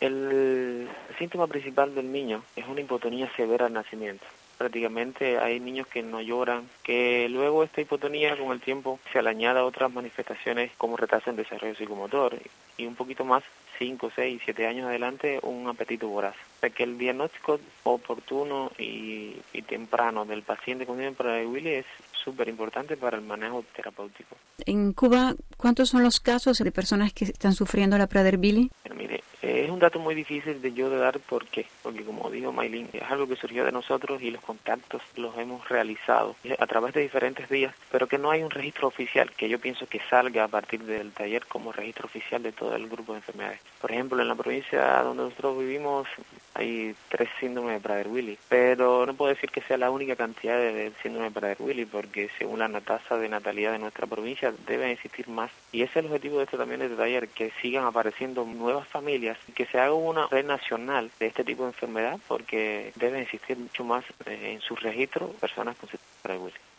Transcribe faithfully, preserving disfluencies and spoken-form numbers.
El síntoma principal del niño es una hipotonía severa al nacimiento. Prácticamente hay niños que no lloran, que luego esta hipotonía con el tiempo se le añade a otras manifestaciones como retraso en desarrollo psicomotor y un poquito más, cinco, seis, siete años adelante, un apetito voraz. O sea que el diagnóstico oportuno y, y temprano del paciente con síndrome de Prader-Willi es súper importante para el manejo terapéutico. En Cuba, ¿cuántos son los casos de personas que están sufriendo la Prader-Willi? Pero mire, eh, es un dato muy difícil de yo de dar, ¿por qué? Porque como dijo Maylin, es algo que surgió de nosotros y los contactos los hemos realizado a través de diferentes vías, pero que no hay un registro oficial que yo pienso que salga a partir del taller como registro oficial de todo el grupo de enfermedades. Por ejemplo, en la provincia donde nosotros vivimos hay tres síndromes de Prader-Willi, pero no puedo decir que sea la única cantidad de, de síndrome de Prader-Willi, porque según la tasa de natalidad de nuestra provincia deben existir más. Y ese es el objetivo de este también de este taller, que sigan apareciendo nuevas familias, que se haga una red nacional de este tipo de enfermedad, porque deben existir mucho más eh, en su registro personas con síndrome de Prader-Willi.